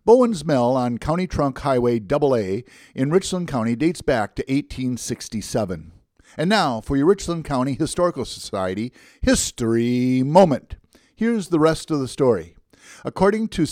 Bowen's Mill on County Trunk Highway AA in Richland County dates back to 1867. And now for your Richland County Historical Society History Moment. Here's the rest of the story. According to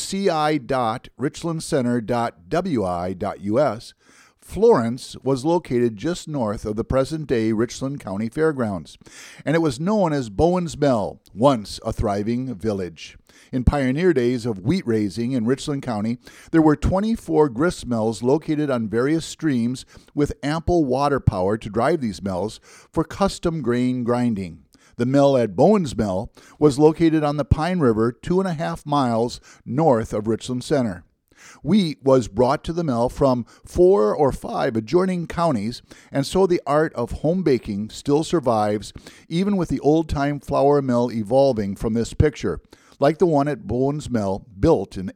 ci.richlandcenter.wi.us, Florence was located just north of the present-day Richland County Fairgrounds, and it was known as Bowen's Mill, once a thriving village. In pioneer days of wheat raising in Richland County, there were 24 grist mills located on various streams with ample water power to drive these mills for custom grain grinding. The mill at Bowen's Mill was located on the Pine River 2.5 miles north of Richland Center. Wheat was brought to the mill from 4 or 5 adjoining counties, and so the art of home baking still survives, even with the old-time flour mill evolving from this picture, like the one at Bowen's Mill, built in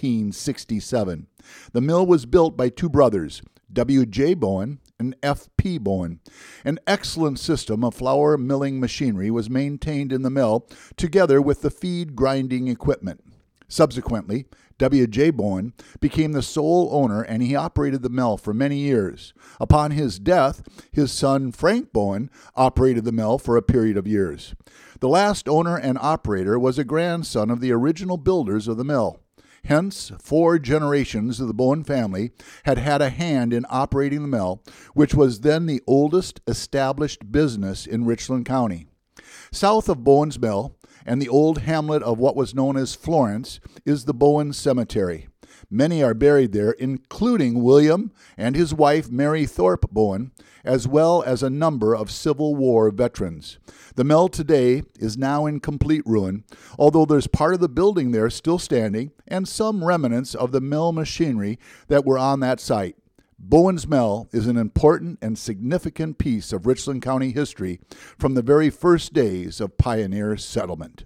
1867. The mill was built by two brothers, W.J. Bowen and F.P. Bowen. An excellent system of flour milling machinery was maintained in the mill, together with the feed grinding equipment. Subsequently, W.J. Bowen became the sole owner, and he operated the mill for many years. Upon his death, his son Frank Bowen operated the mill for a period of years. The last owner and operator was a grandson of the original builders of the mill. Hence, 4 generations of the Bowen family had had a hand in operating the mill, which was then the oldest established business in Richland County. South of Bowen's Mill, and the old hamlet of what was known as Florence, is the Bowen Cemetery. Many are buried there, including William and his wife Mary Thorpe Bowen, as well as a number of Civil War veterans. The mill today is now in complete ruin, although there's part of the building there still standing and some remnants of the mill machinery that were on that site. Bowen's Mill is an important and significant piece of Richland County history from the very first days of pioneer settlement.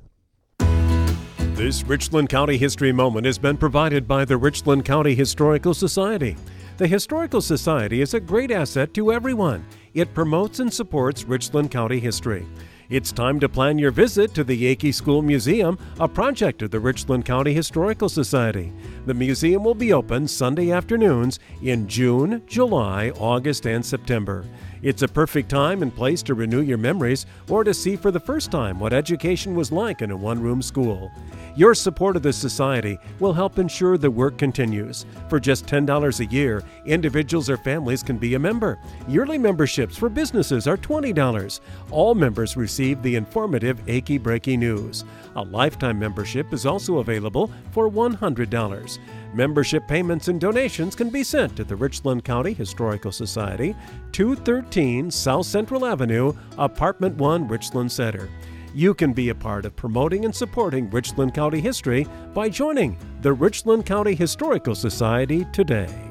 This Richland County History Moment has been provided by the Richland County Historical Society. The Historical Society is a great asset to everyone. It promotes and supports Richland County history. It's time to plan your visit to the Yakey School Museum, a project of the Richland County Historical Society. The museum will be open Sunday afternoons in June, July, August, and September. It's a perfect time and place to renew your memories or to see for the first time what education was like in a one-room school. Your support of the Society will help ensure the work continues. For just $10 a year, individuals or families can be a member. Yearly memberships for businesses are $20. All members receive the informative Achy Breaky News. A lifetime membership is also available for $100. Membership payments and donations can be sent to the Richland County Historical Society, 213 South Central Avenue, Apartment 1, Richland Center. You can be a part of promoting and supporting Richland County history by joining the Richland County Historical Society today.